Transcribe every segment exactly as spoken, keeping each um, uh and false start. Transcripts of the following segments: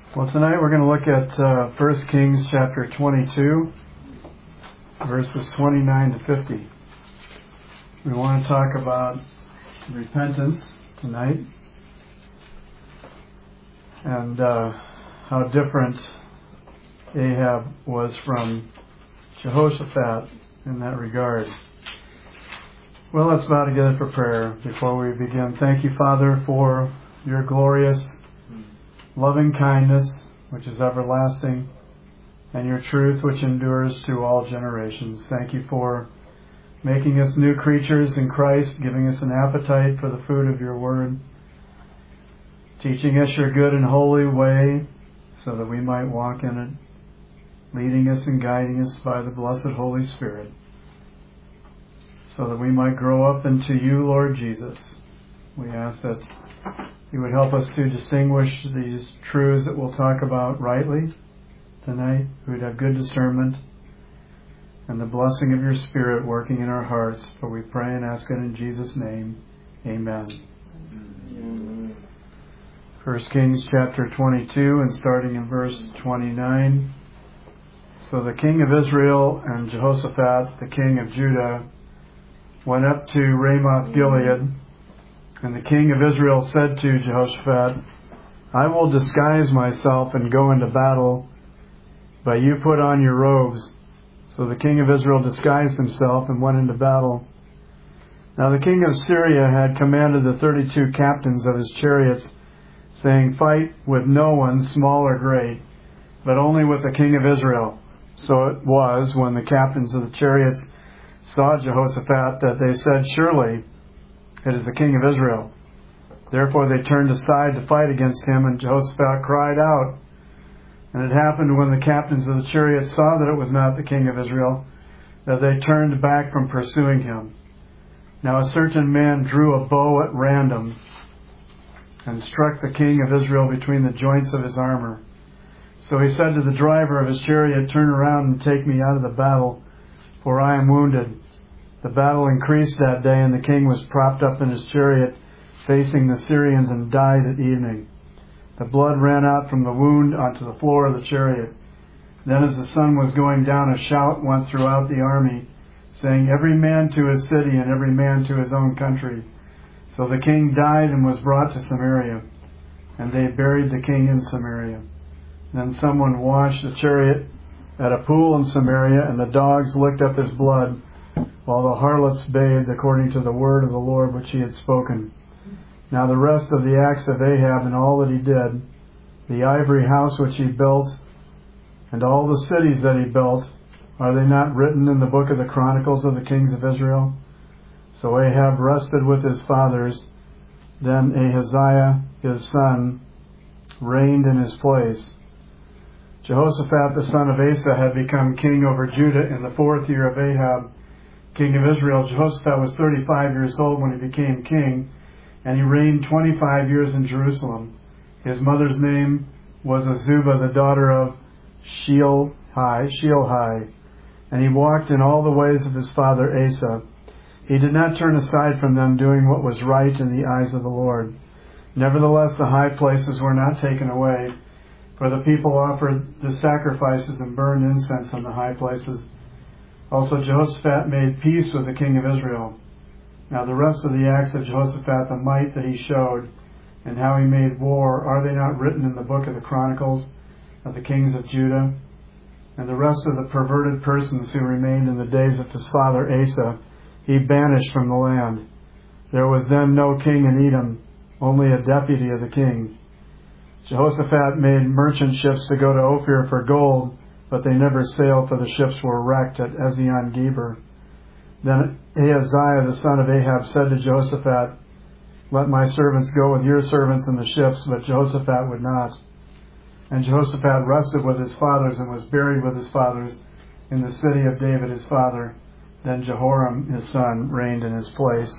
Well, tonight we're going to look at uh, First Kings chapter twenty-two, verses twenty-nine to fifty. We want to talk about repentance tonight and uh, how different Ahab was from Jehoshaphat in that regard. Well, let's bow together for prayer before we begin. Thank you, Father, for your glorious loving kindness, which is everlasting, and your truth, which endures to all generations. Thank you for making us new creatures in Christ, giving us an appetite for the food of your word, teaching us your good and holy way so that we might walk in it, leading us and guiding us by the blessed Holy Spirit, so that we might grow up into you, Lord Jesus. We ask that you would help us to distinguish these truths that we'll talk about rightly tonight. We would have good discernment and the blessing of your Spirit working in our hearts. For we pray and ask it in Jesus' name. Amen. Amen. First Kings chapter twenty-two and starting in verse twenty-nine. So the king of Israel and Jehoshaphat, the king of Judah, went up to Ramoth Gilead. And the king of Israel said to Jehoshaphat, I will disguise myself and go into battle, but you put on your robes. So the king of Israel disguised himself and went into battle. Now the king of Syria had commanded the thirty-two captains of his chariots, saying, Fight with no one, small or great, but only with the king of Israel. So it was, when the captains of the chariots saw Jehoshaphat, that they said, Surely it is the king of Israel. Therefore they turned aside to fight against him, and Jehoshaphat cried out. And it happened when the captains of the chariots saw that it was not the king of Israel, that they turned back from pursuing him. Now a certain man drew a bow at random, and struck the king of Israel between the joints of his armor. So he said to the driver of his chariot, Turn around and take me out of the battle, for I am wounded. The battle increased that day, and the king was propped up in his chariot, facing the Syrians, and died at evening. The blood ran out from the wound onto the floor of the chariot. Then as the sun was going down, a shout went throughout the army, saying, Every man to his city, and every man to his own country. So the king died and was brought to Samaria, and they buried the king in Samaria. Then someone washed the chariot at a pool in Samaria, and the dogs licked up his blood, while the harlots bathed according to the word of the Lord which he had spoken. Now the rest of the acts of Ahab and all that he did, the ivory house which he built, and all the cities that he built, are they not written in the book of the Chronicles of the kings of Israel? So Ahab rested with his fathers. Then Ahaziah, his son, reigned in his place. Jehoshaphat, the son of Asa, had become king over Judah in the fourth year of Ahab, king of Israel. Jehoshaphat was thirty-five years old when he became king, and he reigned twenty-five years in Jerusalem. His mother's name was Azubah, the daughter of Shealhai, Shealhai, and he walked in all the ways of his father Asa. He did not turn aside from them, doing what was right in the eyes of the Lord. Nevertheless, the high places were not taken away, for the people offered the sacrifices and burned incense on the high places. Also Jehoshaphat made peace with the king of Israel. Now the rest of the acts of Jehoshaphat, the might that he showed, and how he made war, are they not written in the book of the Chronicles of the kings of Judah? And the rest of the perverted persons who remained in the days of his father Asa, he banished from the land. There was then no king in Edom, only a deputy of the king. Jehoshaphat made merchant ships to go to Ophir for gold, but they never sailed, for the ships were wrecked at Ezion-Geber. Then Ahaziah, the son of Ahab, said to Jehoshaphat, Let my servants go with your servants in the ships, but Jehoshaphat would not. And Jehoshaphat rested with his fathers and was buried with his fathers in the city of David his father. Then Jehoram his son reigned in his place.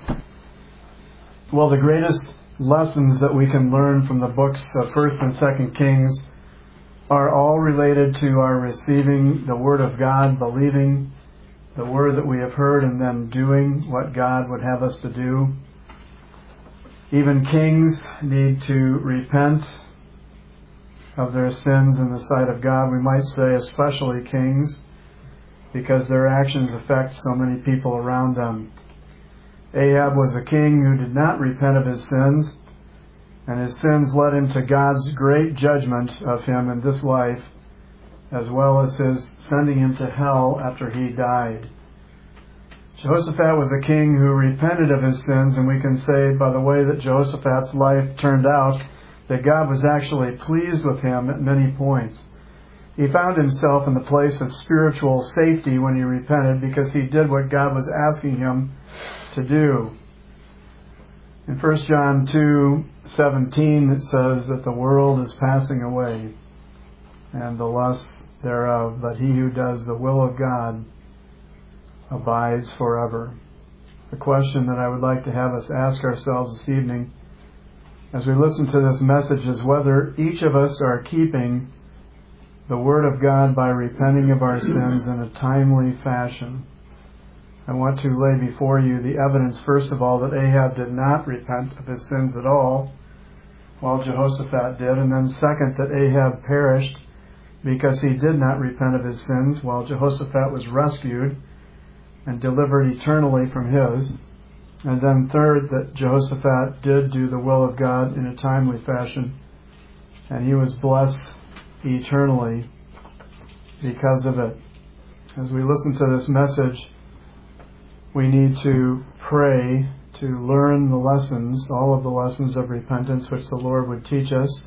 Well, the greatest lessons that we can learn from the books of First and Second Kings are all related to our receiving the Word of God, believing the Word that we have heard, and then doing what God would have us to do. Even kings need to repent of their sins in the sight of God. We might say especially kings, because their actions affect so many people around them. Ahab was a king who did not repent of his sins, and his sins led him to God's great judgment of him in this life, as well as his sending him to hell after he died. Jehoshaphat was a king who repented of his sins, and we can say by the way that Jehoshaphat's life turned out that God was actually pleased with him at many points. He found himself in the place of spiritual safety when he repented, because he did what God was asking him to do. In First John two seventeen it says that the world is passing away and the lusts thereof, but he who does the will of God abides forever. The question that I would like to have us ask ourselves this evening as we listen to this message is whether each of us are keeping the Word of God by repenting of our sins in a timely fashion. I want to lay before you the evidence, first of all, that Ahab did not repent of his sins at all, while Jehoshaphat did, and then second, that Ahab perished because he did not repent of his sins, while Jehoshaphat was rescued and delivered eternally from his. And then third, that Jehoshaphat did do the will of God in a timely fashion, and he was blessed eternally because of it. As we listen to this message, we need to pray to learn the lessons, all of the lessons of repentance which the Lord would teach us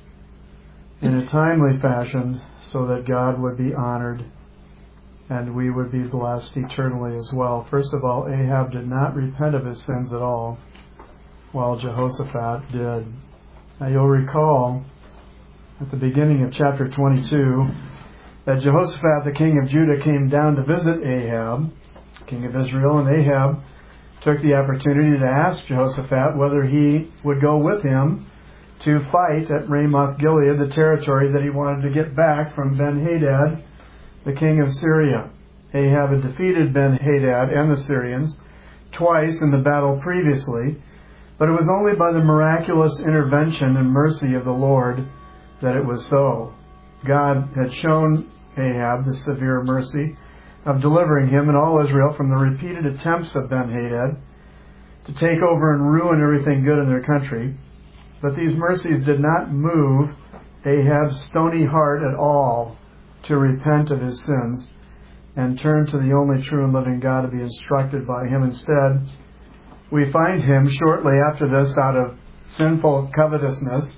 in a timely fashion, so that God would be honored and we would be blessed eternally as well. First of all, Ahab did not repent of his sins at all, while Jehoshaphat did. Now you'll recall at the beginning of chapter twenty-two that Jehoshaphat, the king of Judah, came down to visit Ahab, king of Israel, and Ahab took the opportunity to ask Jehoshaphat whether he would go with him to fight at Ramoth Gilead, the territory that he wanted to get back from Ben-Hadad, the king of Syria. Ahab had defeated Ben-Hadad and the Syrians twice in the battle previously, but it was only by the miraculous intervention and mercy of the Lord that it was so. God had shown Ahab the severe mercy of delivering him and all Israel from the repeated attempts of Ben-Hadad to take over and ruin everything good in their country. But these mercies did not move Ahab's stony heart at all to repent of his sins and turn to the only true and living God to be instructed by him. Instead, we find him shortly after this, out of sinful covetousness,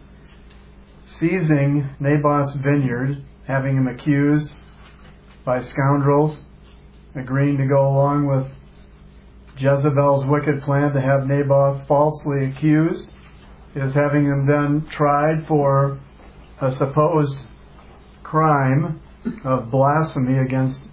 seizing Naboth's vineyard, having him accused by scoundrels, agreeing to go along with Jezebel's wicked plan to have Naboth falsely accused, is having him then tried for a supposed crime of blasphemy against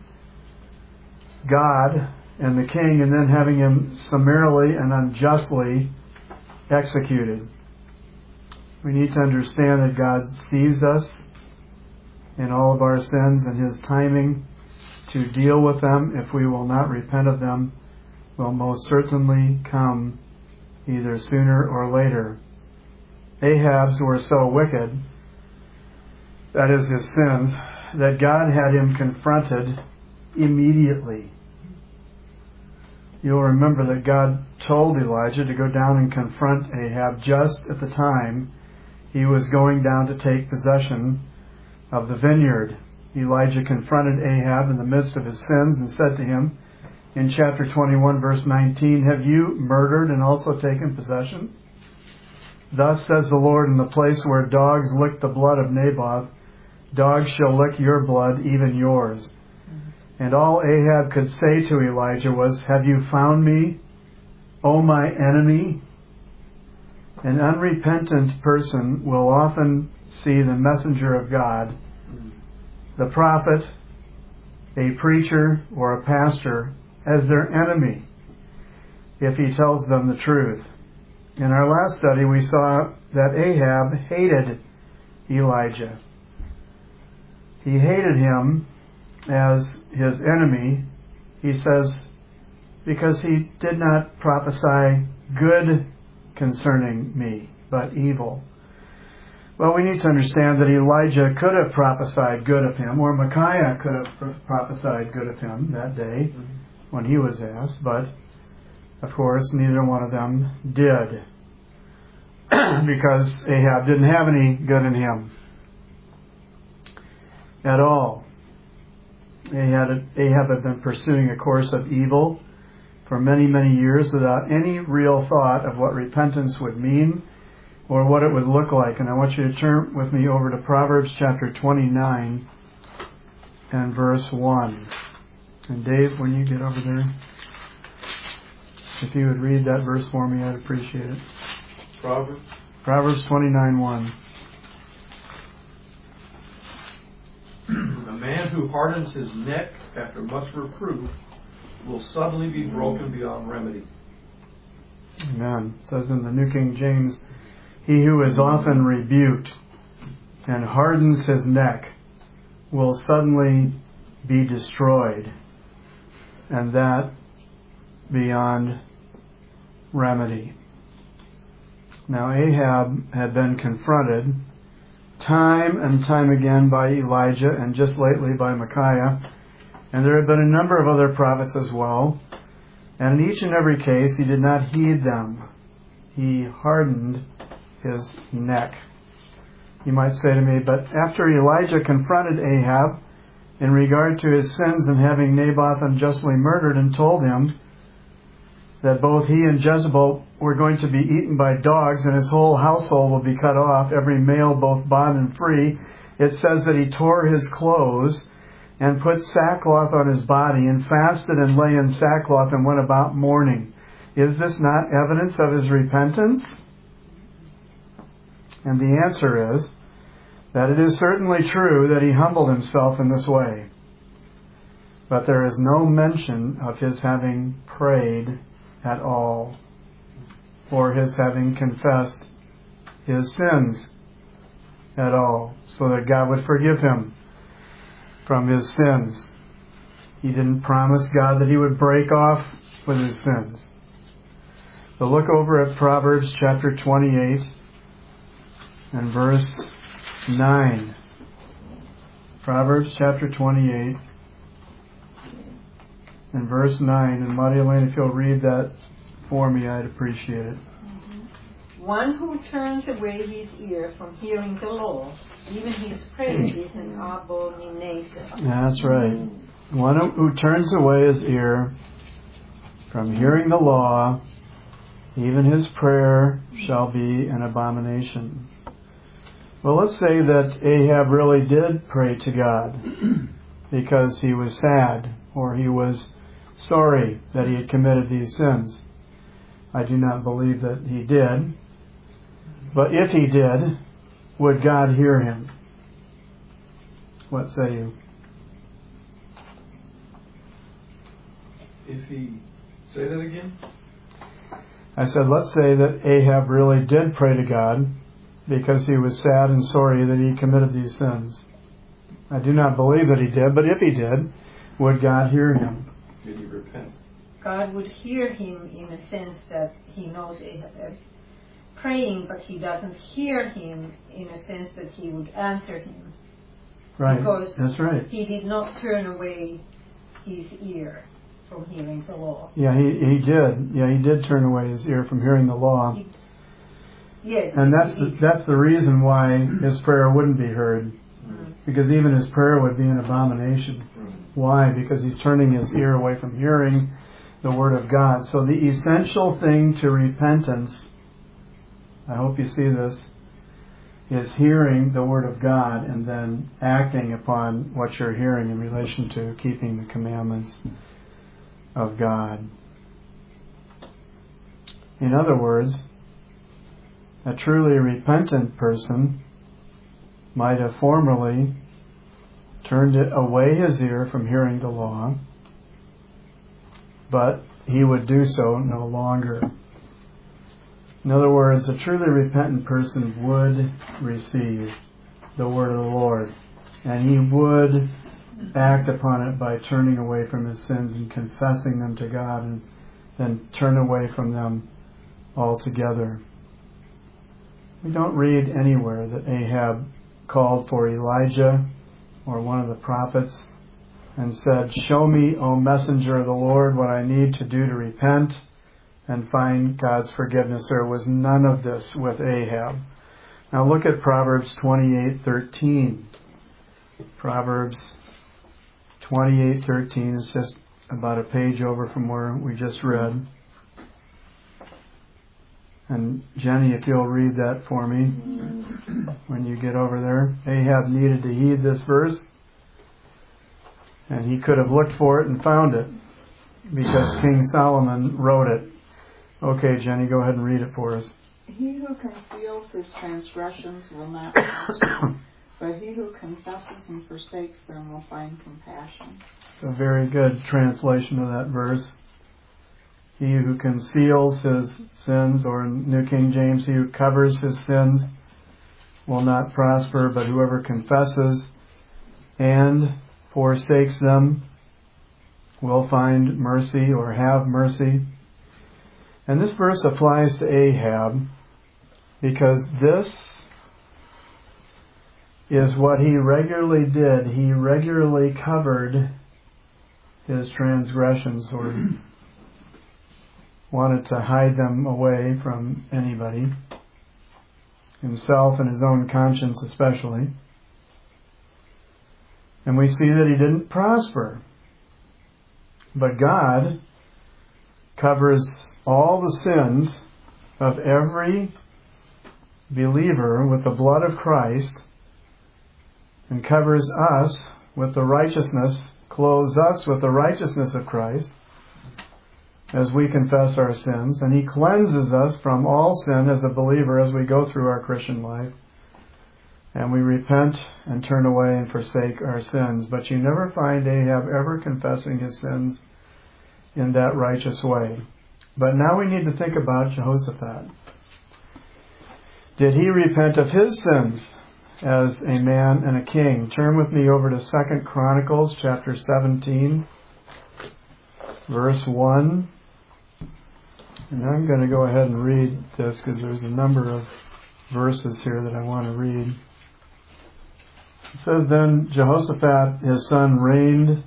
God and the king, and then having him summarily and unjustly executed. We need to understand that God sees us in all of our sins, and His timing to deal with them, if we will not repent of them, will most certainly come either sooner or later. Ahab's were so wicked, that is his sins, that God had him confronted immediately. You'll remember that God told Elijah to go down and confront Ahab just at the time he was going down to take possession of the vineyard. Elijah confronted Ahab in the midst of his sins and said to him in chapter twenty-one, verse nineteen, "Have you murdered and also taken possession? Thus says the Lord, in the place where dogs licked the blood of Naboth, dogs shall lick your blood, even yours." And all Ahab could say to Elijah was, "Have you found me, O my enemy?" An unrepentant person will often see the messenger of God, the prophet, a preacher, or a pastor, as their enemy if he tells them the truth. In our last study, we saw that Ahab hated Elijah. He hated him as his enemy, he says, because he did not prophesy good concerning me, but evil. Well, we need to understand that Elijah could have prophesied good of him, or Micaiah could have prophesied good of him that day when he was asked, but of course neither one of them did, because Ahab didn't have any good in him at all. Ahab had been pursuing a course of evil for many, many years without any real thought of what repentance would mean or what it would look like. And I want you to turn with me over to Proverbs chapter twenty-nine and verse one. And Dave, when you get over there, if you would read that verse for me, I'd appreciate it. Proverbs? Proverbs twenty-nine one. A man who hardens his neck after much reproof will suddenly be broken beyond remedy. Amen. It says in the New King James, he who is often rebuked and hardens his neck will suddenly be destroyed, and that beyond remedy. Now Ahab had been confronted time and time again by Elijah, and just lately by Micaiah, and there had been a number of other prophets as well, and in each and every case he did not heed them. He hardened his neck. You might say to me, but after Elijah confronted Ahab in regard to his sins and having Naboth unjustly murdered, and told him that both he and Jezebel were going to be eaten by dogs and his whole household will be cut off, every male both bond and free, it says that he tore his clothes and put sackcloth on his body and fasted and lay in sackcloth and went about mourning. Is this not evidence of his repentance? And the answer is that it is certainly true that he humbled himself in this way. But there is no mention of his having prayed at all, or his having confessed his sins at all, so that God would forgive him from his sins. He didn't promise God that he would break off with his sins. But look over at Proverbs chapter twenty-eight and verse nine. Proverbs chapter twenty-eight and verse nine. And Maria Elaine, if you'll read that for me, I'd appreciate it. One who turns away his ear from hearing the law, even his praise is an abomination. That's right. One who turns away his ear from hearing the law, even his prayer shall be an abomination. Well, let's say that Ahab really did pray to God because he was sad, or he was sorry that he had committed these sins. I do not believe that he did. But if he did, would God hear him? What say you? If he... Say that again? I said, let's say that Ahab really did pray to God because he was sad and sorry that he committed these sins. I do not believe that he did, but if he did, would God hear him? Did he repent? God would hear him in a sense that he knows Ahab is praying, but he doesn't hear him in a sense that he would answer him. Right. Because that's right. He did not turn away his ear from hearing the law. Yeah, he, he did. Yeah, he did turn away his ear from hearing the law. He, yes. And that's the, that's the reason why his prayer wouldn't be heard. Mm. Because even his prayer would be an abomination. Why? Because he's turning his ear away from hearing the Word of God. So the essential thing to repentance, I hope you see this, is hearing the Word of God and then acting upon what you're hearing in relation to keeping the commandments of God. In other words, a truly repentant person might have formerly turned away his ear from hearing the law, but he would do so no longer. In other words, a truly repentant person would receive the word of the Lord, and he would act upon it by turning away from his sins and confessing them to God, and then turn away from them altogether. We don't read anywhere that Ahab called for Elijah or one of the prophets and said, "Show me, O messenger of the Lord, what I need to do to repent and find God's forgiveness." There was none of this with Ahab. Now look at Proverbs twenty-eight thirteen. Proverbs twenty-eight thirteen is just about a page over from where we just read. And Jenny, if you'll read that for me when you get over there. Ahab needed to heed this verse, and he could have looked for it and found it because King Solomon wrote it. Okay, Jenny, go ahead and read it for us. He who conceals his transgressions will not prosper, but he who confesses and forsakes them will find compassion. It's a very good translation of that verse. He who conceals his sins, or in New King James, he who covers his sins will not prosper, but whoever confesses and forsakes them will find mercy or have mercy. And this verse applies to Ahab because this is what he regularly did. He regularly covered his transgressions, or wanted to hide them away from anybody, himself and his own conscience especially. And we see that he didn't prosper. But God covers all the sins of every believer with the blood of Christ, and covers us with the righteousness, clothes us with the righteousness of Christ as we confess our sins, and He cleanses us from all sin as a believer as we go through our Christian life, and we repent and turn away and forsake our sins. But you never find Ahab ever confessing his sins in that righteous way. But now we need to think about Jehoshaphat. Did he repent of his sins as a man and a king? Turn with me over to Second Chronicles chapter seventeen, verse one. And I'm going to go ahead and read this because there's a number of verses here that I want to read. It says, "Then Jehoshaphat his son reigned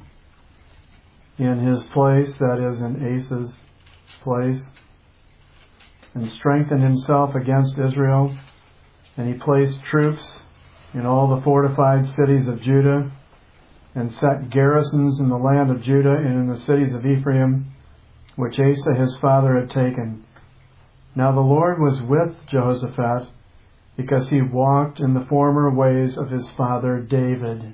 in his place," that is, in Asa's place, "and strengthened himself against Israel. And he placed troops in all the fortified cities of Judah, and set garrisons in the land of Judah and in the cities of Ephraim, which Asa his father had taken. Now the Lord was with Jehoshaphat, because he walked in the former ways of his father David.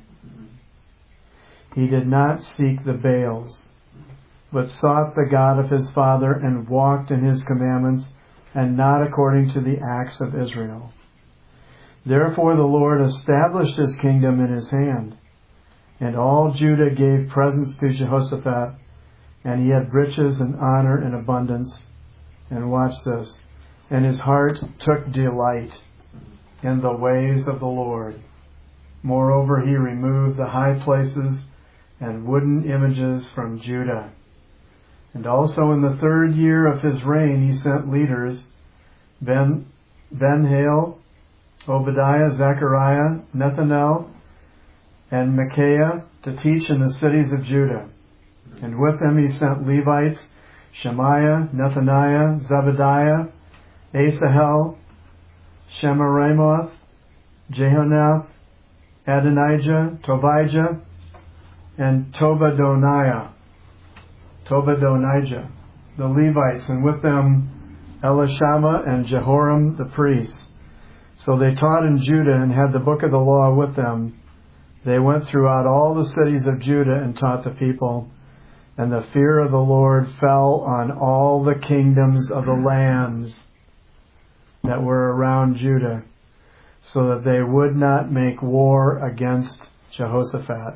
He did not seek the Baals, but sought the God of his father, and walked in his commandments, and not according to the acts of Israel. Therefore the Lord established his kingdom in his hand. And all Judah gave presents to Jehoshaphat, and he had riches and honor and abundance." And watch this. "And his heart took delight in the ways of the Lord. Moreover, he removed the high places and wooden images from Judah. And also in the third year of his reign he sent leaders, Ben Ben-Hail, Obadiah, Zechariah, Nethanel, and Micaiah, to teach in the cities of Judah. And with them he sent Levites, Shemaiah, Nethaniah, Zebediah, Asahel, Shemiramoth, Jehonath, Adonijah, Tobijah, and Tobadoniah, Tobadonijah, the Levites, and with them Elishama and Jehoram the priests. So they taught in Judah and had the book of the law with them. They went throughout all the cities of Judah and taught the people. And the fear of the Lord fell on all the kingdoms of the lands that were around Judah, so that they would not make war against Jehoshaphat."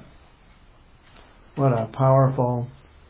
What a powerful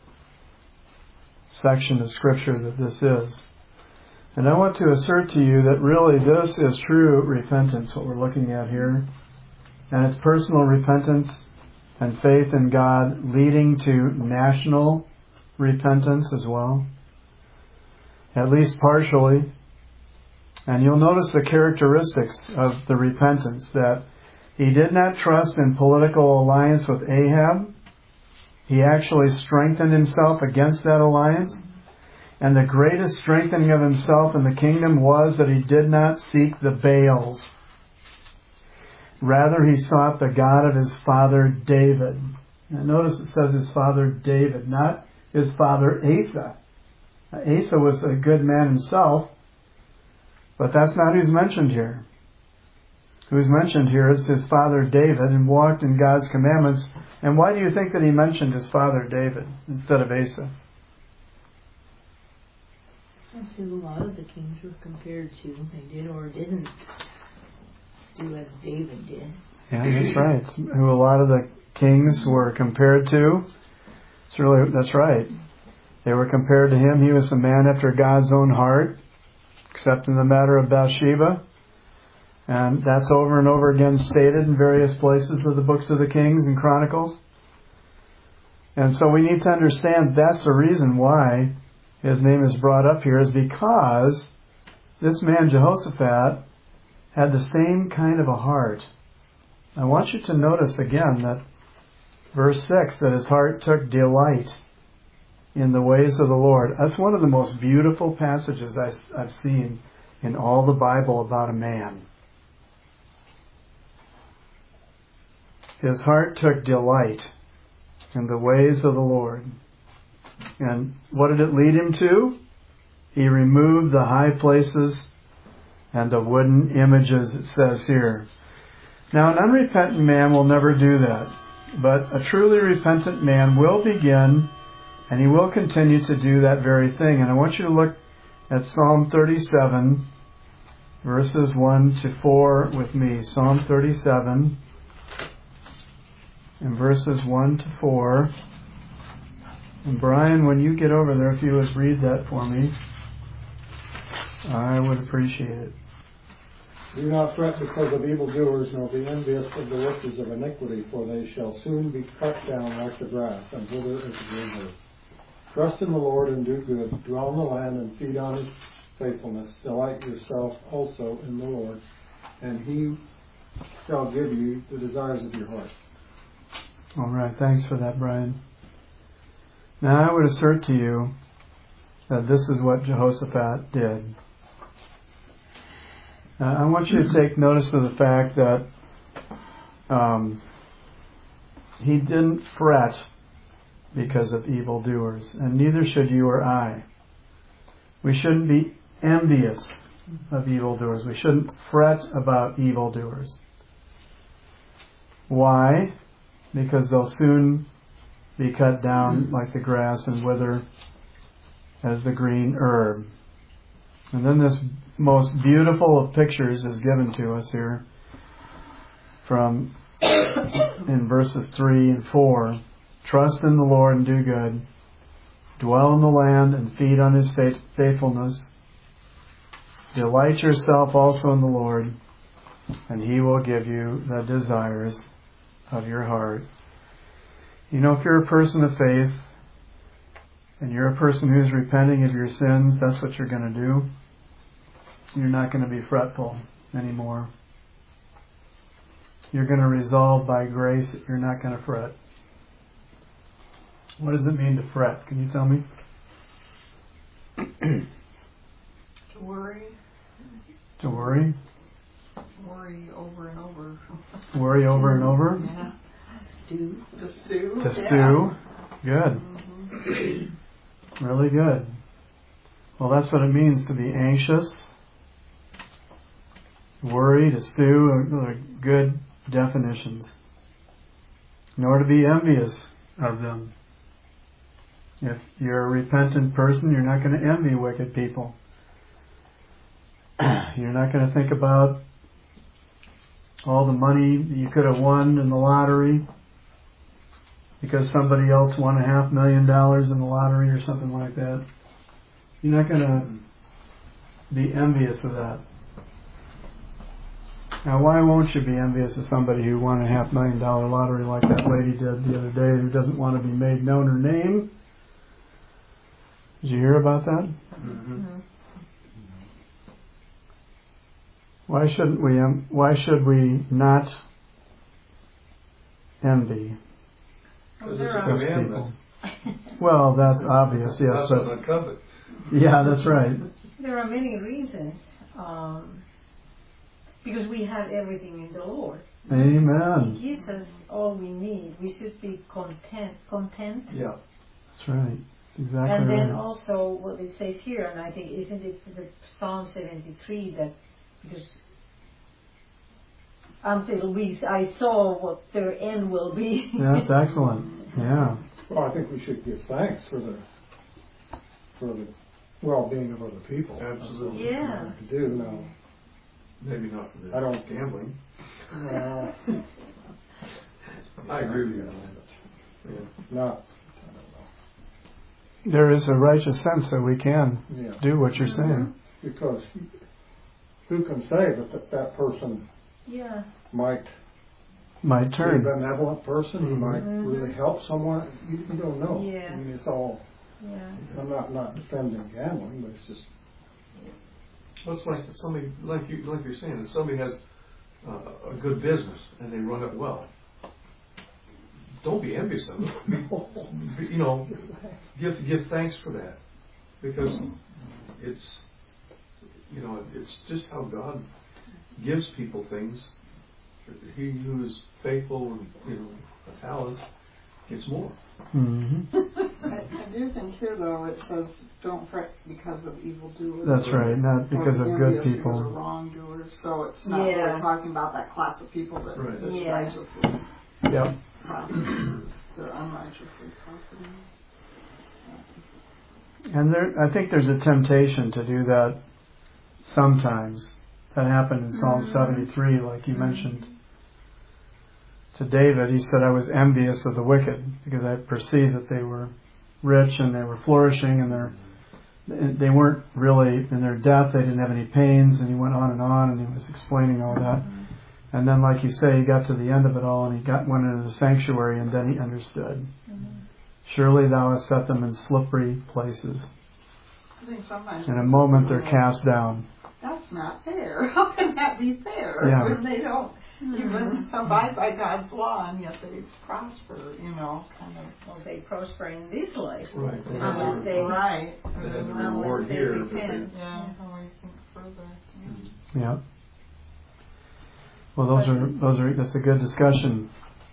section of Scripture that this is. And I want to assert to you that really this is true repentance, what we're looking at here. And it's personal repentance and faith in God leading to national repentance as well. At least partially. And you'll notice the characteristics of the repentance, that he did not trust in political alliance with Ahab. He actually strengthened himself against that alliance. And the greatest strengthening of himself in the kingdom was that he did not seek the Baals. Rather, he sought the God of his father David. Now notice it says his father David, not his father Asa. Now, Asa was a good man himself, but that's not who's mentioned here. Who's mentioned here is his father David, and walked in God's commandments. And why do you think that he mentioned his father David instead of Asa? That's who a lot of the kings were compared to. They did or didn't do as David did. Yeah, that's right. It's who a lot of the kings were compared to. It's really, that's right. They were compared to him. He was a man after God's own heart, except in the matter of Bathsheba. And that's over and over again stated in various places of the books of the Kings and Chronicles. And so we need to understand that's the reason why his name is brought up here, is because this man Jehoshaphat had the same kind of a heart. I want you to notice again that verse six, that his heart took delight in the ways of the Lord. That's one of the most beautiful passages I've seen in all the Bible about a man. His heart took delight in the ways of the Lord. And what did it lead him to? He removed the high places and the wooden images, it says here. Now, an unrepentant man will never do that. But a truly repentant man will begin, and he will continue to do that very thing. And I want you to look at Psalm thirty-seven, verses one to four with me. Psalm thirty-seven, and verses one to four. And Brian, when you get over there, if you would read that for me, I would appreciate it. Do not fret because of evildoers, nor be envious of the workers of iniquity, for they shall soon be cut down like the grass, and wither as the green herb. Trust in the Lord and do good. Dwell in the land and feed on his faithfulness. Delight yourself also in the Lord, and he shall give you the desires of your heart. All right, thanks for that, Brian. Now I would assert to you that this is what Jehoshaphat did. Uh, I want you to take notice of the fact that um, he didn't fret because of evildoers, and neither should you or I. We shouldn't be envious of evildoers. We shouldn't fret about evildoers. Why? Because they'll soon be cut down like the grass and wither as the green herb. And then this most beautiful of pictures is given to us here from in verses three and four. Trust in the Lord and do good. Dwell in the land and feed on his faithfulness. Delight yourself also in the Lord, and he will give you the desires of your heart. You know, if you're a person of faith, and you're a person who's repenting of your sins, that's what you're going to do. You're not going to be fretful anymore. You're going to resolve by grace that you're not going to fret. What does it mean to fret? Can you tell me? To worry. To worry? Worry over and over. Worry over and over? Yeah. Stew. To stew. To yeah. stew? Good. Mm-hmm. Really good. Well, that's what it means to be anxious. Worry, to stew are good definitions. Nor to be envious of them. If you're a repentant person, you're not going to envy wicked people. You're not going to think about all the money you could have won in the lottery because somebody else won a half million dollars in the lottery or something like that. You're not going to be envious of that. Now, why won't you be envious of somebody who won a half million dollar lottery like that lady did the other day, who doesn't want to be made known her name? Did you hear about that? Mm-hmm. Why shouldn't we? Um, why should we not envy Because There it's a are- such commandment. people? Well, that's obvious, yes, That's but what I covet. yeah, that's right. There are many reasons. Um, because we have everything in the Lord. Amen. He gives us all we need. We should be content. Content. Yeah. That's right. That's exactly And then right. also what it says here, and I think isn't it the Psalm seventy-three that because until we I saw what their end will be. That's excellent. Yeah. Well, I think we should give thanks for the for the well-being of other people. Absolutely. Yeah. To do now. Maybe not for the I don't- gambling. Well, I agree with you. Yeah. not. There is a righteous sense that we can Yeah. do what you're saying. Because who can say that that, that person Yeah. might Might be a turn. benevolent person, he might Mhm. really help someone. You, you don't know. Yeah. I mean, it's all. Yeah. I'm not not defending gambling, but it's just. Well, it's like somebody, like you, like you're saying, if somebody has uh, a good business and they run it well, don't be envious of it. Be- you know, give give thanks for that, because it's, you know, it's just how God gives people things. He who is faithful and, you know, a talent gets more. hmm I, I do think here, though, it says, don't fret because of evildoers. That's right. Not because Or of good envious Because of people. wrongdoers. So it's not Yeah. really talking about that class of people that Right. is Yeah. righteously Yep. profiting. They're unrighteously profiting. And there, I think there's a temptation to do that sometimes. That happened in Psalm seventy-three, like you mentioned. To David, he said, I was envious of the wicked because I perceived that they were rich and they were flourishing and they're, they weren't really, in their death, they didn't have any pains, and he went on and on and he was explaining all that. And then, like you say, he got to the end of it all and he got went into the sanctuary and then he understood. Surely thou hast set them in slippery places. I think sometimes In a moment they're cast down. That's not fair. How can that be fair? Yeah. When they don't even abide by God's law and yet they prosper, you know, kind of. Well, they prosper in this life. Right. Unless they, Right. And then the unless reward they here. repent. Yeah, how we think further. Yeah. Yeah. Well, those are those are that's a good discussion.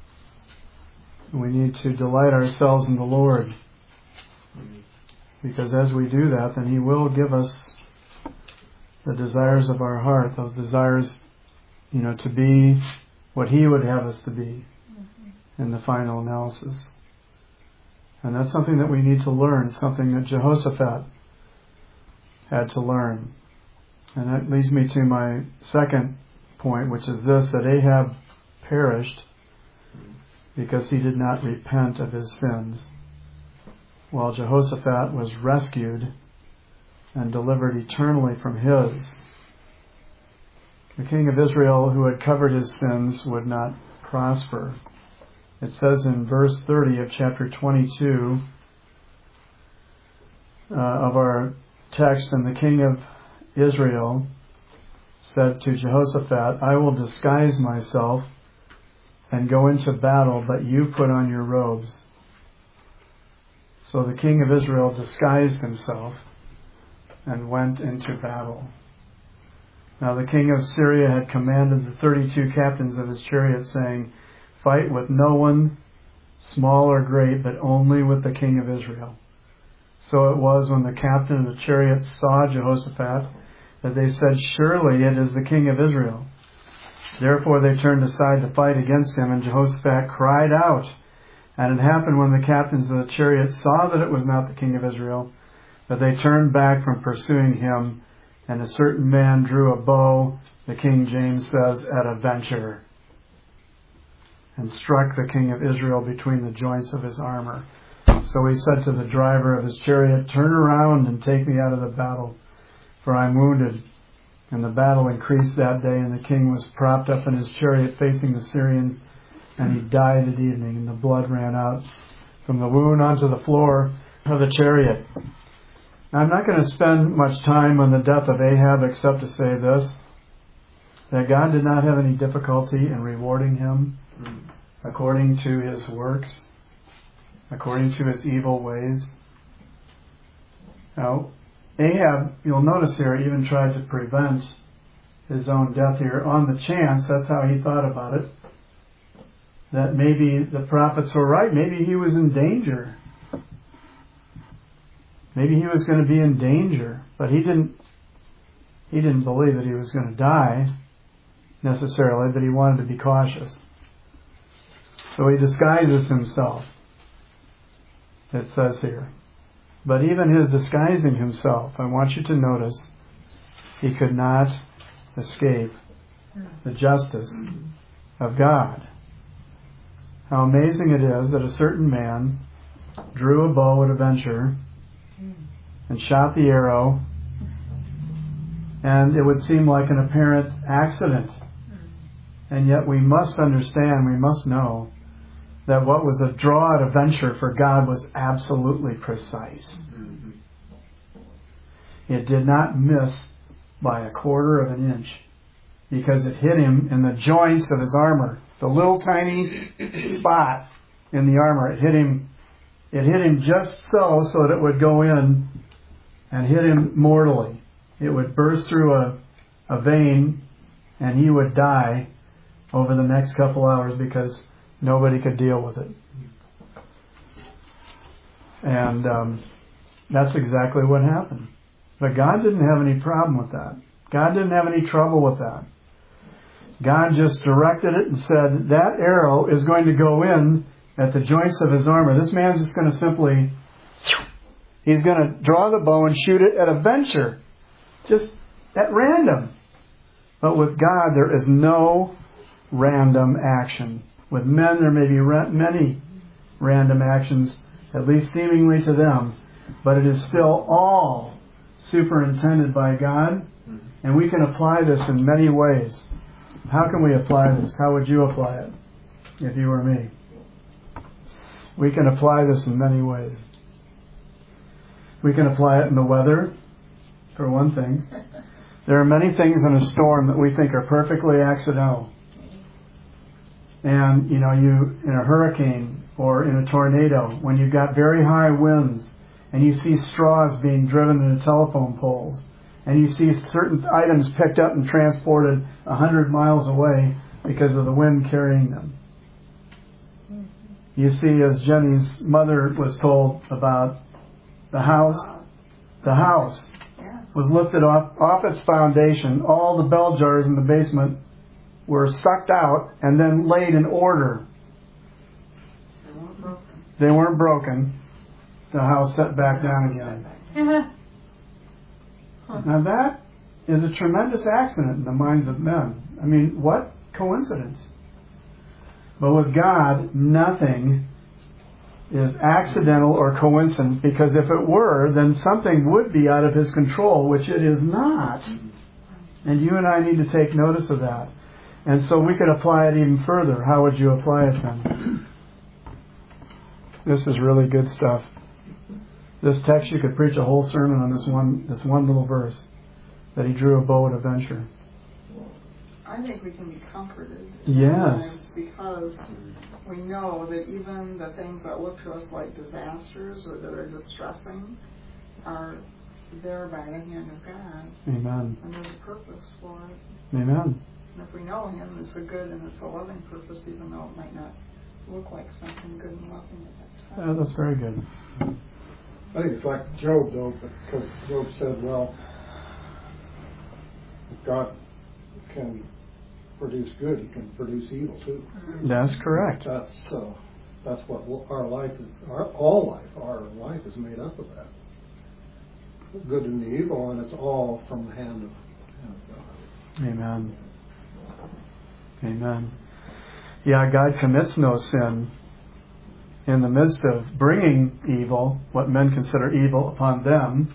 We need to delight ourselves in the Lord, because as we do that, then He will give us the desires of our heart. Those desires, you know, to be what He would have us to be in the final analysis. And that's something that we need to learn. Something that Jehoshaphat had to learn. And that leads me to my second point, which is this, that Ahab perished because he did not repent of his sins, while Jehoshaphat was rescued and delivered eternally from his. The king of Israel, who had covered his sins, would not prosper. It says in verse thirty of chapter twenty-two uh, of our text, and the king of Israel said to Jehoshaphat, I will disguise myself and go into battle, but you put on your robes. So the king of Israel disguised himself and went into battle. Now the king of Syria had commanded the thirty-two captains of his chariots, saying, fight with no one, small or great, but only with the king of Israel. So it was when the captain of the chariots saw Jehoshaphat that they said, surely it is the king of Israel. Therefore they turned aside to fight against him, and Jehoshaphat cried out. And it happened when the captains of the chariots saw that it was not the king of Israel, that they turned back from pursuing him, and a certain man drew a bow, the King James says, at a venture, and struck the king of Israel between the joints of his armor. So he said to the driver of his chariot, turn around and take me out of the battle, for I am wounded. And the battle increased that day, and the king was propped up in his chariot facing the Syrians, and he died at evening, and the blood ran out from the wound onto the floor of the chariot. Now, I'm not going to spend much time on the death of Ahab except to say this. that God did not have any difficulty in rewarding him according to his works, according to his evil ways. Now, Ahab, you'll notice here, even tried to prevent his own death here on the chance, that's how he thought about it, that maybe the prophets were right. Maybe he was in danger. Maybe he was going to be in danger, but he didn't he didn't believe that he was going to die necessarily, but he wanted to be cautious. So he disguises himself, it says here. But even his disguising himself, I want you to notice, he could not escape the justice of God. How amazing it is that a certain man drew a bow at a venture and shot the arrow, and it would seem like an apparent accident. And yet we must understand, we must know, that what was a draw at a venture for God was absolutely precise. It did not miss by a quarter of an inch, because it hit him in the joints of his armor. The little tiny spot in the armor, it hit him, it hit him just so, so that it would go in and hit him mortally. It would burst through a, a vein, and he would die over the next couple hours because nobody could deal with it. And um, that's exactly what happened. But God didn't have any problem with that. God didn't have any trouble with that. God just directed it and said, that arrow is going to go in at the joints of his armor. This man's just going to simply, he's going to draw the bow and shoot it at a venture. Just at random. But with God, there is no random action. With men, there may be ra- many random actions, at least seemingly to them, but it is still all superintended by God, and we can apply this in many ways. How can we apply this? How would you apply it if you were me? We can apply this in many ways. We can apply it in the weather, for one thing. There are many things in a storm that we think are perfectly accidental. And, you know, you in a hurricane or in a tornado, when you've got very high winds and you see straws being driven into telephone poles, and you see certain items picked up and transported a hundred miles away because of the wind carrying them. You see, as Jenny's mother was told about the house, the house was lifted off, off its foundation. All the bell jars in the basement were sucked out and then laid in order. They weren't broken. They weren't broken. The house set back down again. Now that is a tremendous accident in the minds of men. I mean, what coincidence? But with God, nothing is accidental or coincident, because if it were, then something would be out of His control, which it is not. And you and I need to take notice of that. And so we could apply it even further. How would you apply it then? This is really good stuff. This text, you could preach a whole sermon on this one this one little verse, that he drew a bow at a venture. I think we can be comforted. Yes. Because we know that even the things that look to us like disasters or that are distressing are there by the hand of God. Amen. And there's a purpose for it. Amen. And if we know Him, it's a good and it's a loving purpose, even though it might not look like something good and loving at that time. Yeah, that's very good. I think it's like Job, though, because Job said, well, if God can produce good, He can produce evil too. That's correct. That's uh, that's what our life is. Our, all life, our life is made up of that. The good and the evil, and it's all from the hand of, hand of God. Amen. Amen. Yeah, God commits no sin in the midst of bringing evil, what men consider evil, upon them.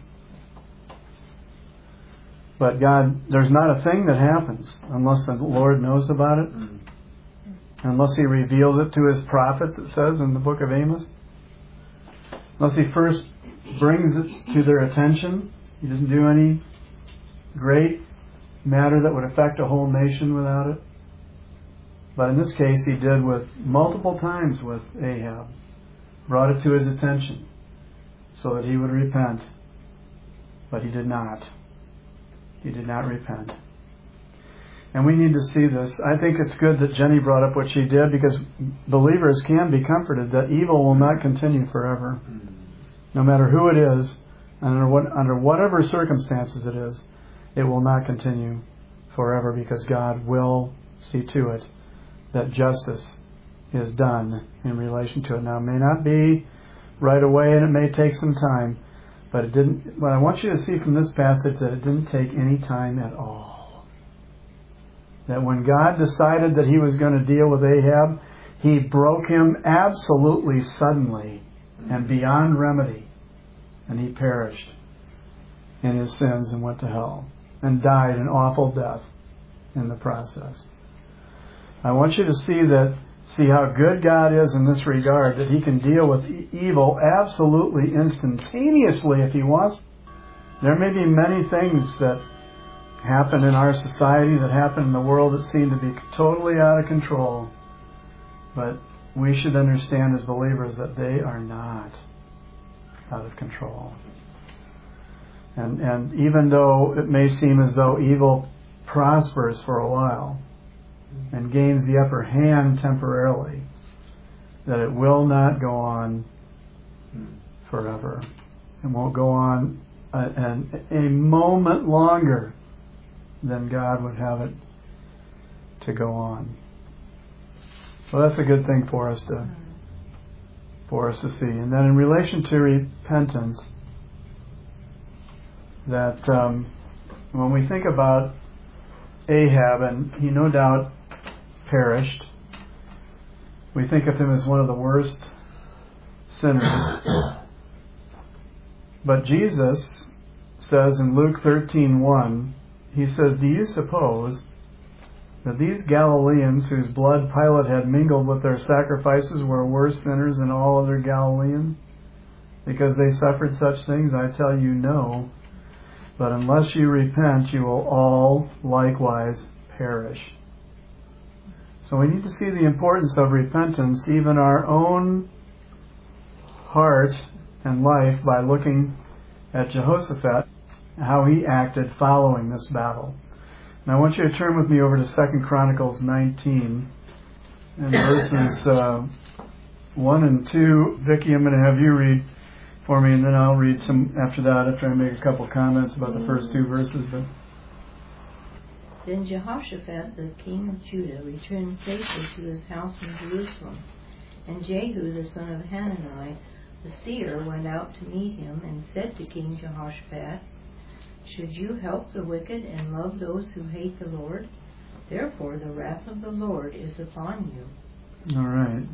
But God, there's not a thing that happens unless the Lord knows about it, unless He reveals it to His prophets, it says in the book of Amos. Unless He first brings it to their attention. He doesn't do any great matter that would affect a whole nation without it. But in this case, he did with multiple times with Ahab. Brought it to his attention so that he would repent. But he did not. He did not repent. And we need to see this. I think it's good that Jenny brought up what she did, because believers can be comforted that evil will not continue forever. No matter who it is, under what, under whatever circumstances it is, it will not continue forever, because God will see to it that justice is done in relation to it. Now, it may not be right away, and it may take some time, but it didn't. What I want you to see from this passage, that it didn't take any time at all. That when God decided that he was going to deal with Ahab, he broke him absolutely suddenly and beyond remedy. And he perished in his sins and went to hell and died an awful death in the process. I want you to see that, see how good God is in this regard, that he can deal with e- evil absolutely instantaneously if he wants. There may be many things that happen in our society, that happen in the world, that seem to be totally out of control. But we should understand as believers that they are not out of control. And and even though it may seem as though evil prospers for a while and gains the upper hand temporarily, that it will not go on forever. It won't go on a, a, a moment longer than God would have it to go on. So that's a good thing for us to for us to see. And then in relation to repentance, that um, when we think about Ahab, and he no doubt perished, we think of him as one of the worst sinners. But Jesus says in Luke thirteen one, he says, "Do you suppose that these Galileans whose blood Pilate had mingled with their sacrifices were worse sinners than all other Galileans, because they suffered such things? I tell you, no. But unless you repent, you will all likewise perish." So we need to see the importance of repentance, even our own heart and life, by looking at Jehoshaphat, how he acted following this battle. Now I want you to turn with me over to Second Chronicles nineteen and verses uh, one and two. Vicki, I'm going to have you read for me, and then I'll read some after that, after I make a couple comments about the first two verses. But Then Jehoshaphat the king of Judah returned safely to his house in Jerusalem, and Jehu the son of Hanani the seer went out to meet him and said to King Jehoshaphat, "Should you help the wicked and love those who hate the Lord? Therefore the wrath of the Lord is upon you." All right.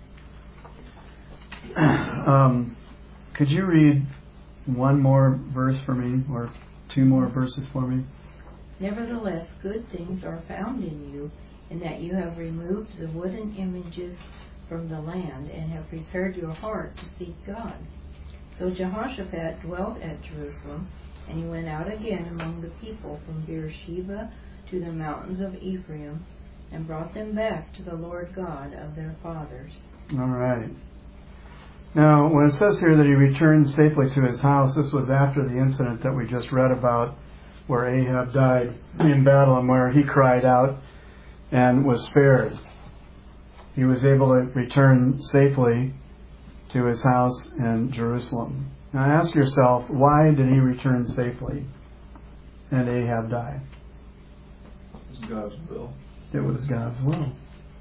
Um, could you read one more verse for me, or two more verses for me? "Nevertheless, good things are found in you, in that you have removed the wooden images from the land and have prepared your heart to seek God." So Jehoshaphat dwelt at Jerusalem, and he went out again among the people from Beersheba to the mountains of Ephraim, and brought them back to the Lord God of their fathers. All right. Now, when it says here that he returned safely to his house, this was after the incident that we just read about, where Ahab died in battle and where he cried out and was spared. He was able to return safely to his house in Jerusalem. Now ask yourself, why did he return safely and Ahab die? It's God's will. It was God's will.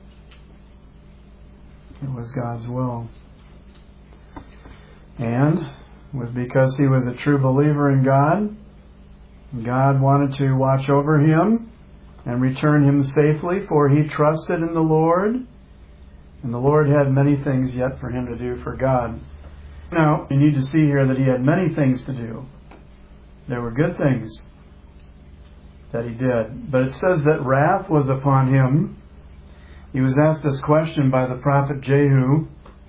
It was God's will. And it was because he was a true believer in God. God wanted to watch over him and return him safely, for he trusted in the Lord. And the Lord had many things yet for him to do for God. Now, you need to see here that he had many things to do. There were good things that he did. But it says that wrath was upon him. He was asked this question by the prophet Jehu,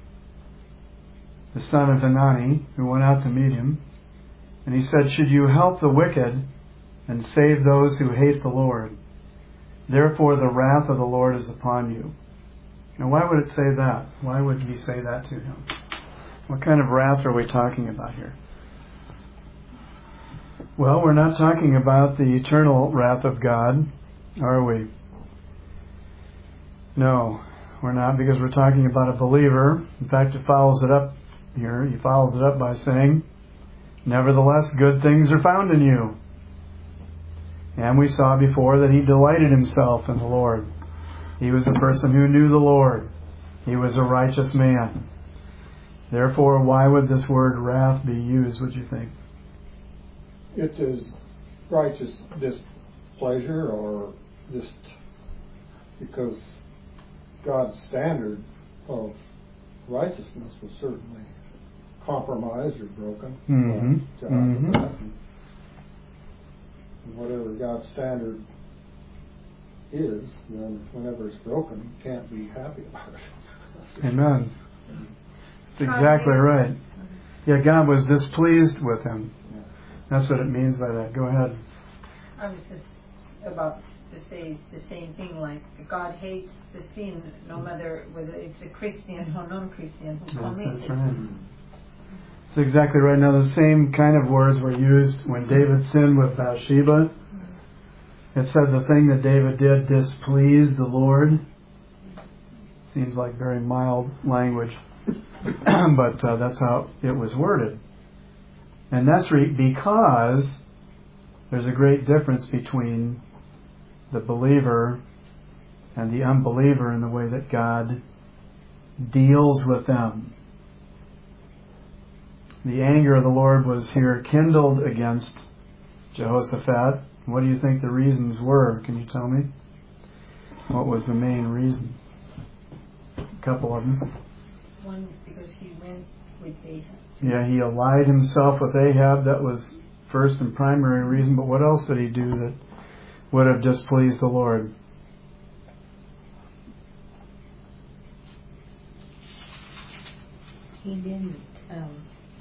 the son of Hanani, who went out to meet him. And he said, "Should you help the wicked and save those who hate the Lord. Therefore the wrath of the Lord is upon you. Now why would it say that? Why would he say that to him? What kind of wrath are we talking about here? Well, we're not talking about the eternal wrath of God, are we? No, we're not, because we're talking about a believer. In fact, it follows it up here. He follows it up by saying, nevertheless, good things are found in you. And we saw before that he delighted himself in the Lord. He was a person who knew the Lord. He was a righteous man. Therefore, why would this word wrath be used, would you think? It is righteous displeasure, or just because God's standard of righteousness was certainly compromised or broken. Mm-hmm. But, mm-hmm. and whatever God's standard is, then whenever it's broken, you can't be happy about it. Amen. That's exactly right. Yeah, God was displeased with him. That's what it means by that. Go ahead. I was just about to say the same thing, like God hates the sin, no matter whether it's a Christian or non-Christian who That's, commits that's it. right. That's exactly right. Now, the same kind of words were used when David sinned with Bathsheba. It said the thing that David did displeased the Lord. Seems like very mild language, but uh, that's how it was worded. And that's re- because there's a great difference between the believer and the unbeliever in the way that God deals with them. The anger of the Lord was here kindled against Jehoshaphat. What do you think the reasons were? Can you tell me? What was the main reason? A couple of them. One, because he went with Ahab. Yeah, he allied himself with Ahab. That was first and primary reason. But what else did he do that would have displeased the Lord? He didn't. Um,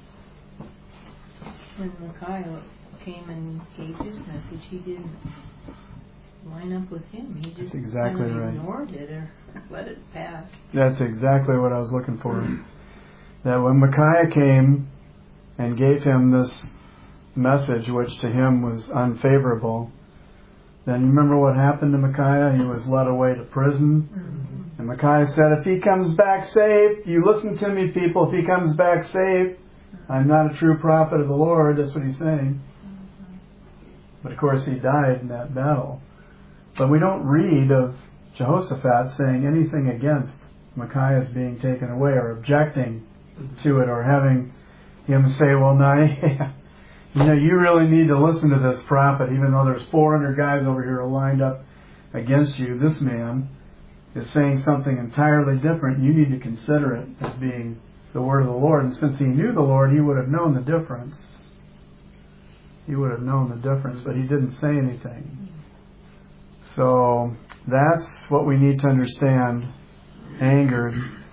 when Micaiah came and gave his message, he didn't line up with him. He just That's exactly kind of right. ignored it or let it pass. That's exactly what I was looking for. That when Micaiah came and gave him this message, which to him was unfavorable, then you remember what happened to Micaiah? He was led away to prison. Mm-hmm. And Micaiah said, if he comes back safe, you listen to me, people, if he comes back safe, I'm not a true prophet of the Lord. That's what he's saying. Mm-hmm. But of course he died in that battle. But we don't read of Jehoshaphat saying anything against Micaiah's being taken away or objecting to it or having him say, well, now, you know, you really need to listen to this prophet, even though there's four hundred guys over here lined up against you. This man is saying something entirely different. You need to consider it as being the word of the Lord. And since he knew the Lord, he would have known the difference. He would have known the difference, but he didn't say anything. So that's what we need to understand. Angered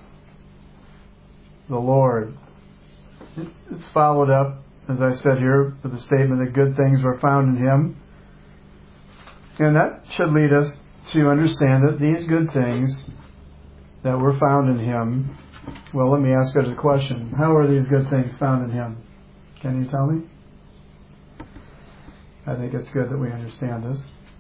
the Lord. It's followed up, as I said here, with the statement that good things were found in him. And that should lead us to understand that these good things that were found in him, well, let me ask you a question. How are these good things found in him? Can you tell me? I think it's good that we understand this.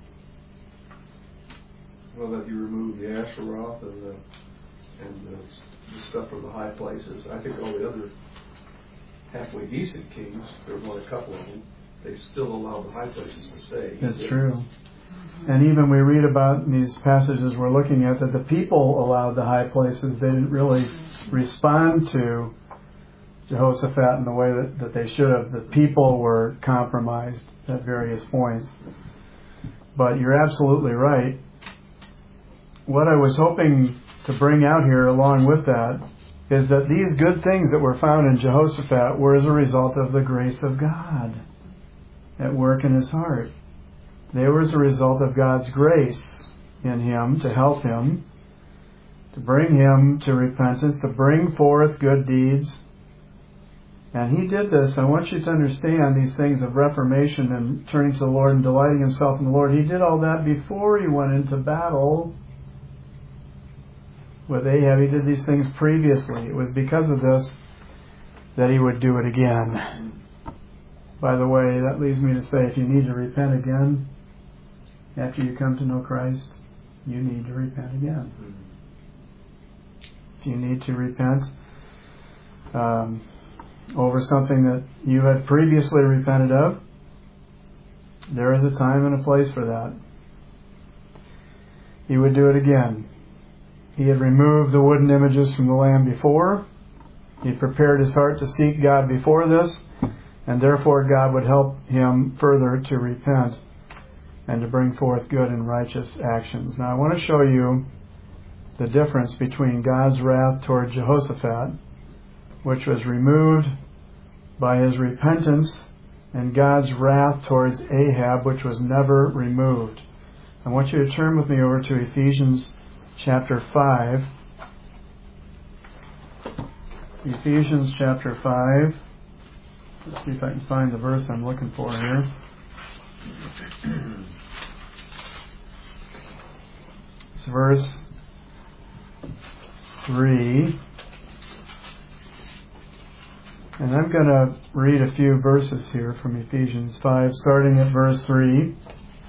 Well, that you remove the Asheroth and the and the, the stuff from the high places. I think all the other halfway decent kings, there were only a couple of them, they still allowed the high places to stay. That's true. And even we read about in these passages we're looking at that the people allowed the high places. They didn't really respond to Jehoshaphat in the way that, that they should have. The people were compromised at various points. But you're absolutely right. What I was hoping to bring out here along with that is that these good things that were found in Jehoshaphat were as a result of the grace of God at work in his heart. They were as a result of God's grace in him to help him, to bring him to repentance, to bring forth good deeds. And he did this. I want you to understand these things of reformation and turning to the Lord and delighting himself in the Lord. He did all that before he went into battle with Ahab. He did these things previously. It was because of this that he would do it again. By the way, that leads me to say, if you need to repent again after you come to know Christ, you need to repent again. If you need to repent um, over something that you had previously repented of, there is a time and a place for that. He would do it again. He had removed the wooden images from the land before. He prepared his heart to seek God before this, and therefore God would help him further to repent and to bring forth good and righteous actions. Now I want to show you the difference between God's wrath toward Jehoshaphat, which was removed by his repentance, and God's wrath towards Ahab, which was never removed. I want you to turn with me over to Ephesians chapter five. Ephesians chapter five. Let's see if I can find the verse I'm looking for here. It's verse three. And I'm going to read a few verses here from Ephesians five, starting at verse three.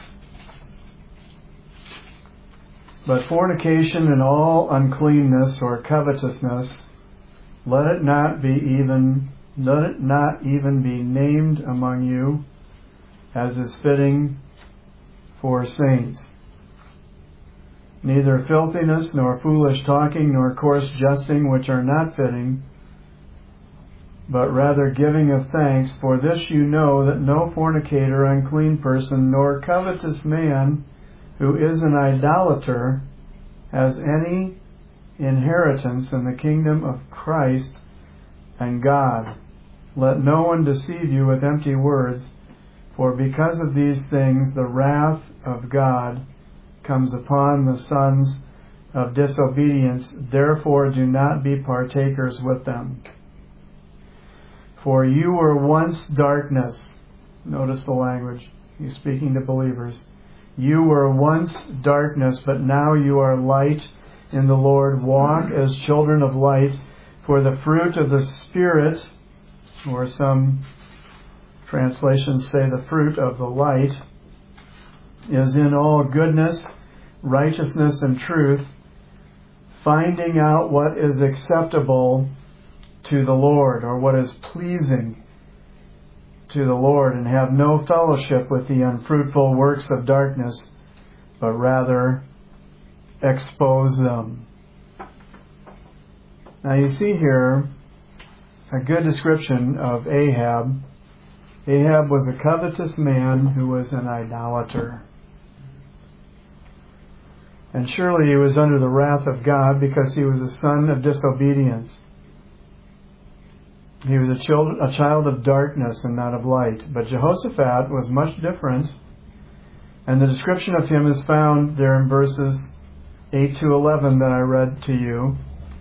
But fornication and all uncleanness or covetousness, let it not be even let it not even be named among you, as is fitting for saints. Neither filthiness, nor foolish talking, nor coarse jesting, which are not fitting, but rather giving of thanks. For this you know, that no fornicator, unclean person, nor covetous man, who is an idolater, has any inheritance in the kingdom of Christ and God. Let no one deceive you with empty words, for because of these things the wrath of God comes upon the sons of disobedience. Therefore do not be partakers with them. For you were once darkness. Notice the language. He's speaking to believers. You were once darkness, but now you are light in the Lord. Walk as children of light, for the fruit of the Spirit, or some translations say the fruit of the light, is in all goodness, righteousness, and truth, finding out what is acceptable to the Lord, or what is pleasing to the Lord, and have no fellowship with the unfruitful works of darkness, but rather expose them. Now you see here a good description of Ahab. Ahab was a covetous man who was an idolater. And surely he was under the wrath of God because he was a son of disobedience. He was a child, a child of darkness and not of light. But Jehoshaphat was much different. And the description of him is found there in verses eight to eleven that I read to you.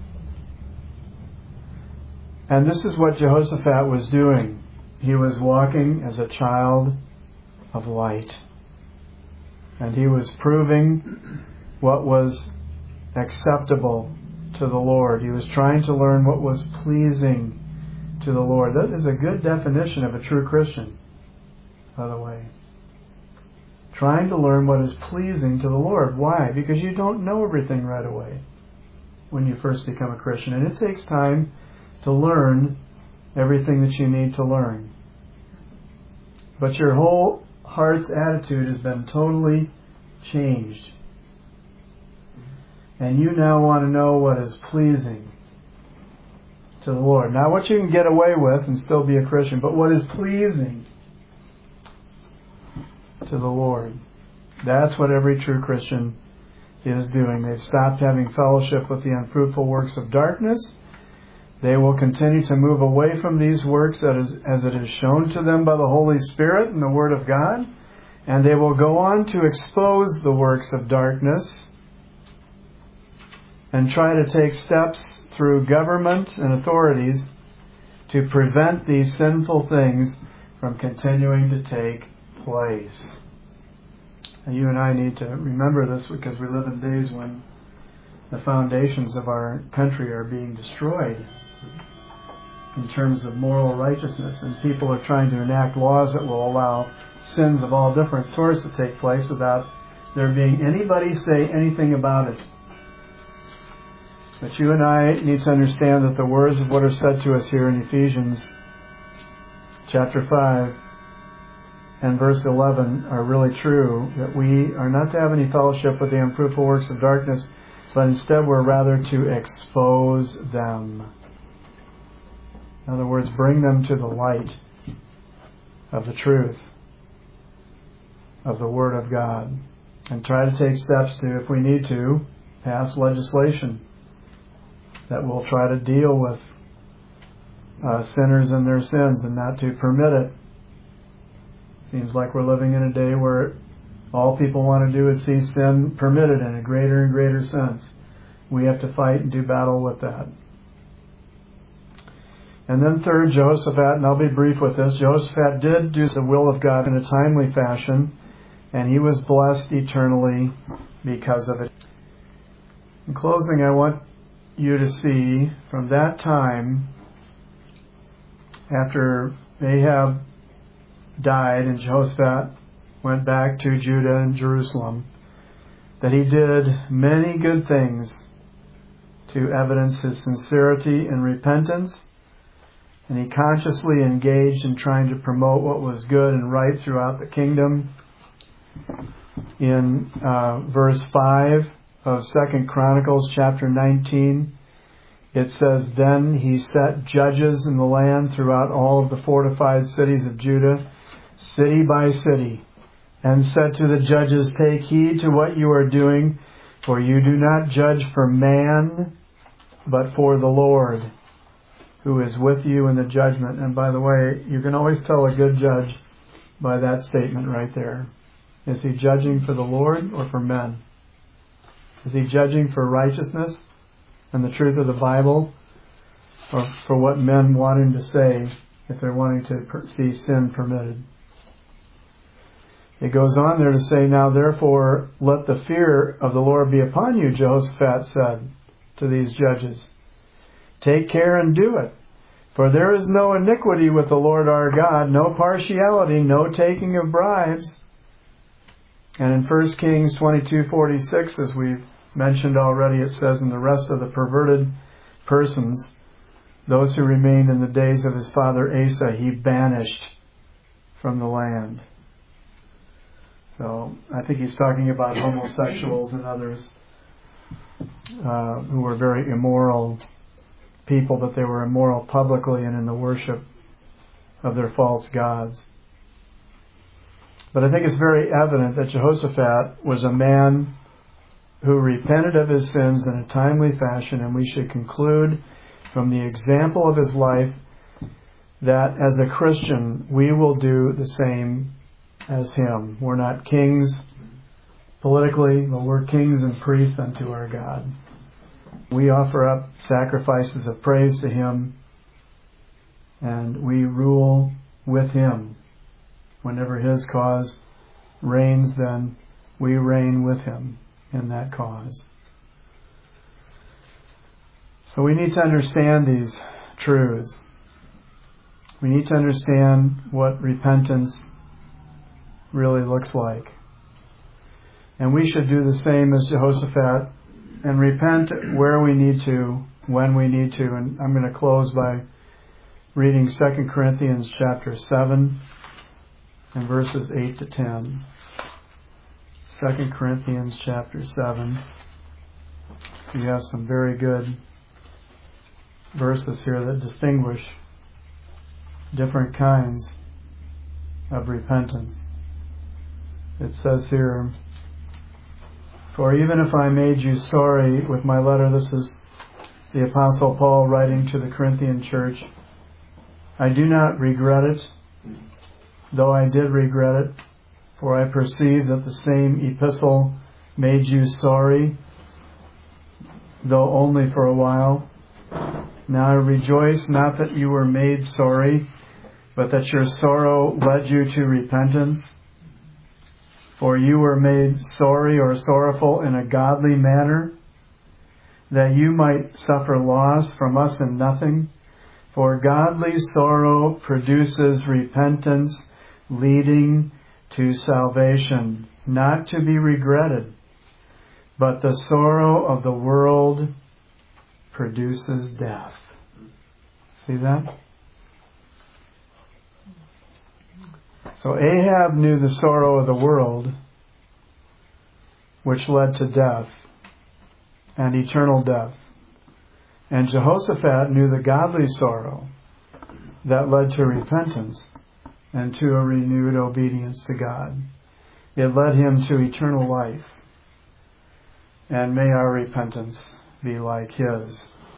And this is what Jehoshaphat was doing. He was walking as a child of light. And he was proving what was acceptable to the Lord. He was trying to learn what was pleasing to the Lord. That is a good definition of a true Christian, by the way. Trying to learn what is pleasing to the Lord. Why? Because you don't know everything right away when you first become a Christian. And it takes time to learn everything that you need to learn. But your whole heart's attitude has been totally changed. And you now want to know what is pleasing to the Lord. Not what you can get away with and still be a Christian, but what is pleasing to the Lord. That's what every true Christian is doing. They've stopped having fellowship with the unfruitful works of darkness. They will continue to move away from these works as it is shown to them by the Holy Spirit and the Word of God. And they will go on to expose the works of darkness and try to take steps through government and authorities to to prevent these sinful things from continuing to take place. And you and I need to remember this because we live in days when the foundations of our country are being destroyed in terms of moral righteousness, and people are trying to enact laws that will allow sins of all different sorts to take place without there being anybody say anything about it. But you and I need to understand that the words of what are said to us here in Ephesians chapter five and verse eleven are really true, that we are not to have any fellowship with the unfruitful works of darkness, but instead we're rather to expose them. In other words, bring them to the light of the truth of the Word of God, and try to take steps to, if we need to, pass legislation that will try to deal with uh, sinners and their sins and not to permit it. Seems like we're living in a day where all people want to do is see sin permitted in a greater and greater sense. We have to fight and do battle with that. And then third, Jehoshaphat, and I'll be brief with this, Jehoshaphat did do the will of God in a timely fashion, and he was blessed eternally because of it. In closing, I want you to see from that time, after Ahab died and Jehoshaphat went back to Judah and Jerusalem, that he did many good things to evidence his sincerity and repentance, and he consciously engaged in trying to promote what was good and right throughout the kingdom. In uh, verse five of Second Chronicles chapter nineteen, it says, "Then he set judges in the land throughout all of the fortified cities of Judah, city by city, and said to the judges, 'Take heed to what you are doing, for you do not judge for man, but for the Lord, who is with you in the judgment.'" And by the way, you can always tell a good judge by that statement right there. Is he judging for the Lord or for men? Is he judging for righteousness and the truth of the Bible, or for what men want him to say if they're wanting to see sin permitted? It goes on there to say, "Now therefore let the fear of the Lord be upon you," Jehoshaphat said to these judges. "Take care and do it. For there is no iniquity with the Lord our God, no partiality, no taking of bribes." And in First Kings twenty-two forty-six, as we've mentioned already, it says, "And the rest of the perverted persons, those who remained in the days of his father Asa, he banished from the land." So I think he's talking about homosexuals and others uh, who were very immoral people, but they were immoral publicly and in the worship of their false gods. But I think it's very evident that Jehoshaphat was a man who repented of his sins in a timely fashion, and we should conclude from the example of his life that as a Christian we will do the same as him. We're not kings politically, but we're kings and priests unto our God. We offer up sacrifices of praise to him, and we rule with him. Whenever his cause reigns, then we reign with him in that cause. So we need to understand these truths. We need to understand what repentance really looks like. And we should do the same as Jehoshaphat and repent where we need to, when we need to. And I'm going to close by reading Second Corinthians chapter seven and verses eight to ten. Second Corinthians chapter seven. We have some very good verses here that distinguish different kinds of repentance. It says here, "For even if I made you sorry with my letter," this is the Apostle Paul writing to the Corinthian church, "I do not regret it, though I did regret it, for I perceive that the same epistle made you sorry, though only for a while. Now I rejoice not that you were made sorry, but that your sorrow led you to repentance. For you were made sorry or sorrowful in a godly manner, that you might suffer loss from us in nothing. For godly sorrow produces repentance, leading to salvation, not to be regretted. But the sorrow of the world produces death. See that? So Ahab knew the sorrow of the world, which led to death and eternal death. And Jehoshaphat knew the godly sorrow that led to repentance and to a renewed obedience to God. It led him to eternal life. And may our repentance be like his.